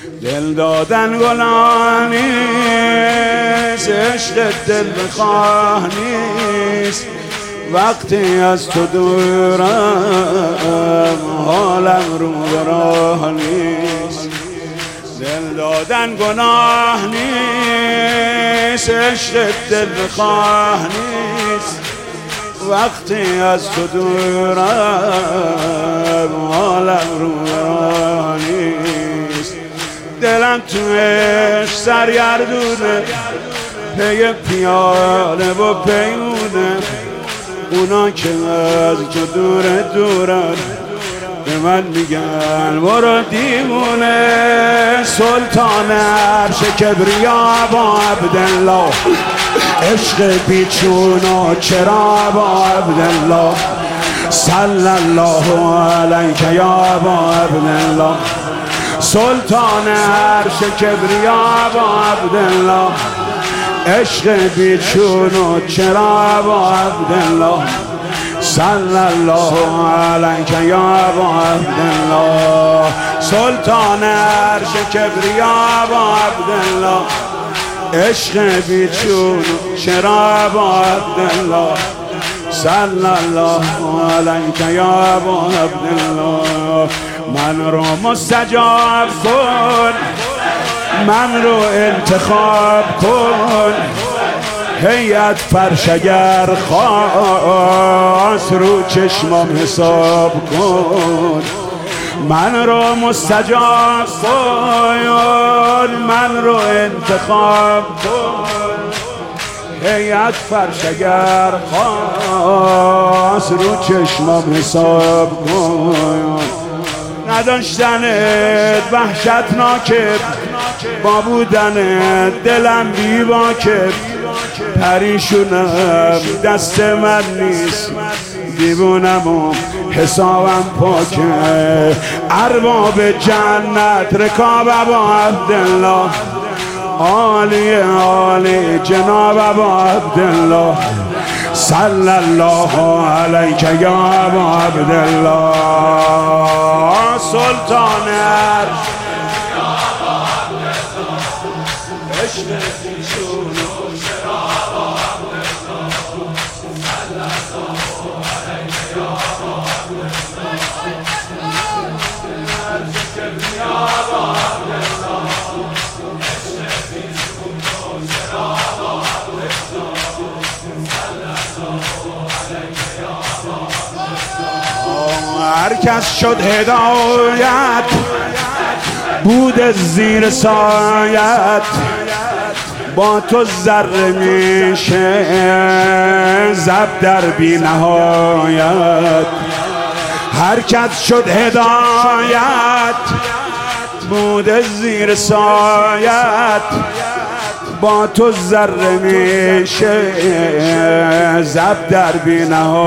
دل دادن گناه نیست، عشق دل بخواه نیست. وقتی از تو دورم حالم رو به راه نیست. دل دادن گناه نیست، عشق دل بخواه نیست. وقتی از تو دورم حالم رو به راه نیست. دلم تو عشق سرگردونه، پی پیاله و پیمونه. اونا که از تو دورن به من میگن برو دیوونه. سلطان عرش کبریا با عبدالله، عشق بیچون و چرا با عبدالله. صلی الله علیک یا با عبدالله. سلطان عرش کبریا با عبدالله، عشق بیچون و چرا با عبدالله. صلی الله علیک یا ابا عبدالله. سلطان عرش کبریا با عبدالله، عشق بیچون چرا با عبدالله. صلی الله علیک یا ابا عبدالله. من رو مستجاب کن، من رو انتخاب کن. هیئت فرشگر خواست رو چشمم حساب کن. من رو مستجاب کن، من رو انتخاب کن. هیئت فرشگر خواست رو چشمم حساب کن. نداشتنت وحشتناکه، با بودنت دلم بی‌واکه. پریشونم دست من نیست، دیوونم و حسابم پاکه. ارباب جنت رکاب ابا عبدالله، عالی عالی جناب ابا عبدالله. صلی الله علیک یا ابا عبدالله. سلطان عرش عشق بیچون و چرا ابا عبدالله. صلی الله علیک یا ابا عبدالله. عرش کبریا ابا عبدالله، عشق بیچون و چرا ابا عبدالله. صلی الله علیک یا ابا عبدالله. هر کس شد هدایت، بود زیر سایت. با تو ذره میشه زب در بی نهایت. هر کس شد هدایت، بود زیر سایت. با تو ذره میشه زب در بی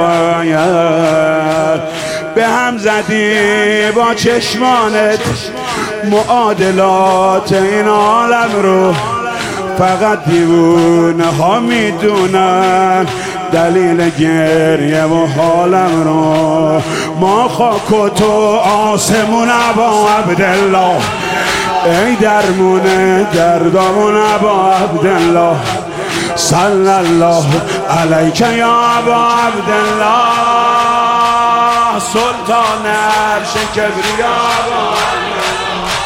نهایت. به هم زدی با چشمانت معادلات این عالم رو. فقط دیوونه ها میدونن دلیل گریه و حالم رو. ما خاک و تو آسمون ابا عبدالله، ای درمونه دردامون ابا عبدالله. صلی الله علیک یا ابا عبدالله. سلطان عرش کبریا ابا عبدالله.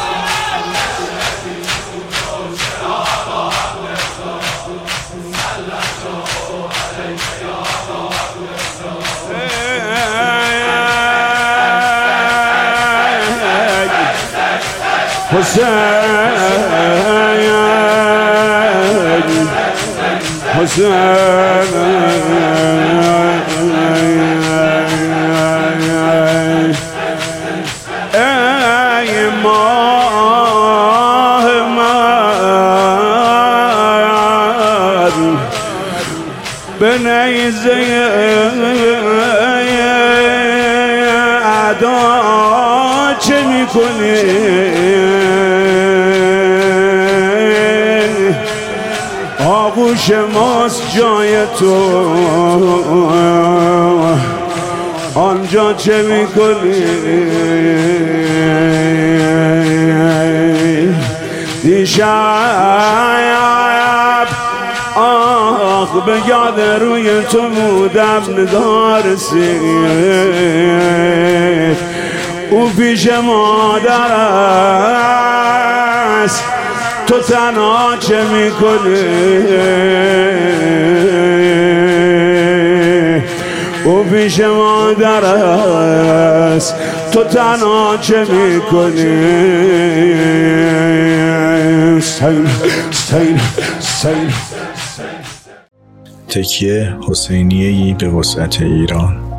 حسین حسین ای ماه من به نیزه اعدا چه میکنی؟ آغوش ماست جای تو، آنجا چه میکنی؟ دیشب آخ به یاد روی تو بودم نگارسی، او پیش مادر است تو تنها چه میکنی، او پیش مادر است تو تنها چه میکنی. تکیه حسینیه‌ای به وسعت ایران.